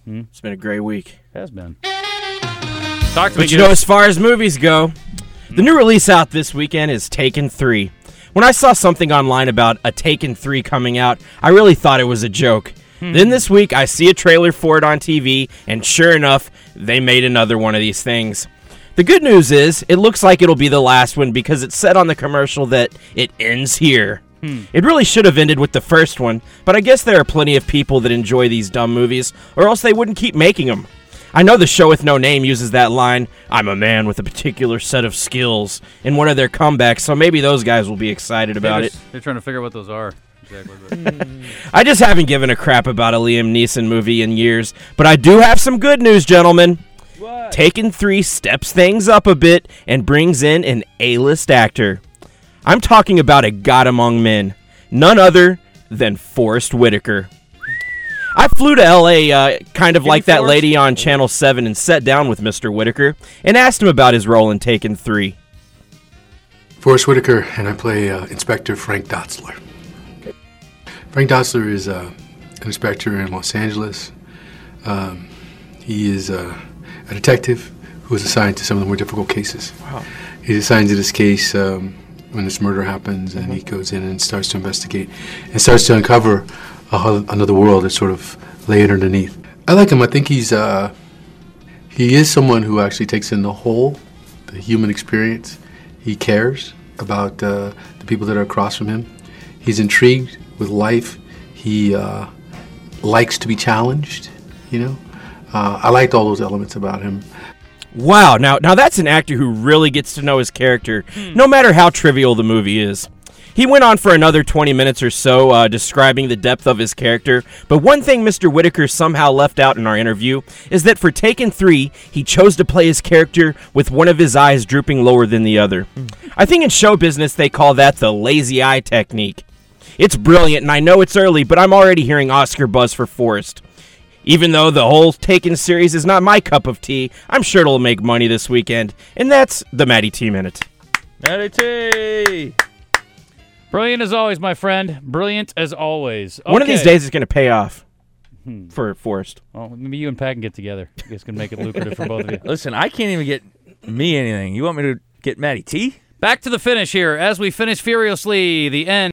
It's been a great week. It has been. Talk to me. But as far as movies go, the new release out this weekend is Taken 3. When I saw something online about a Taken 3 coming out, I really thought it was a joke. Then this week, I see a trailer for it on TV, and sure enough, they made another one of these things. The good news is, it looks like it'll be the last one because it said on the commercial that it ends here. It really should have ended with the first one, but I guess there are plenty of people that enjoy these dumb movies, or else they wouldn't keep making them. I know the show with no name uses that line, "I'm a man with a particular set of skills," in one of their comebacks, so maybe those guys will be excited about it. They're trying to figure out what those are. Exactly. I just haven't given a crap about a Liam Neeson movie in years, but I do have some good news, gentlemen. What? Taken 3 steps things up a bit and brings in an A-list actor. I'm talking about a god among men, none other than Forrest Whitaker. I flew to L.A. Kind of like that lady on Channel 7 and sat down with Mr. Whitaker and asked him about his role in Taken 3. Forrest Whitaker, and I play Inspector Frank Dotzler. Frank Dotzler is an inspector in Los Angeles. He is a detective who is assigned to some of the more difficult cases. Wow. He's assigned to this case when this murder happens, and he goes in and starts to investigate and starts to uncover another world that's sort of layered underneath. I like him. I think he is someone who actually takes in the whole, the human experience. He cares about the people that are across from him. He's intrigued with life. He likes to be challenged, you know. I liked all those elements about him. Wow, now that's an actor who really gets to know his character, no matter how trivial the movie is. He went on for another 20 minutes or so describing the depth of his character, but one thing Mr. Whitaker somehow left out in our interview is that for Taken 3, he chose to play his character with one of his eyes drooping lower than the other. I think in show business they call that the lazy eye technique. It's brilliant, and I know it's early, but I'm already hearing Oscar buzz for Forrest. Even though the whole Taken series is not my cup of tea, I'm sure it'll make money this weekend. And that's the Matty T Minute. Matty T! Brilliant as always, my friend. Brilliant as always. Okay. One of these days it's going to pay off for Forrest. Well, maybe you and Pat can get together. You guys can make it lucrative for both of you. Listen, I can't even get me anything. You want me to get Matty T? Back to the finish here as we finish furiously the end.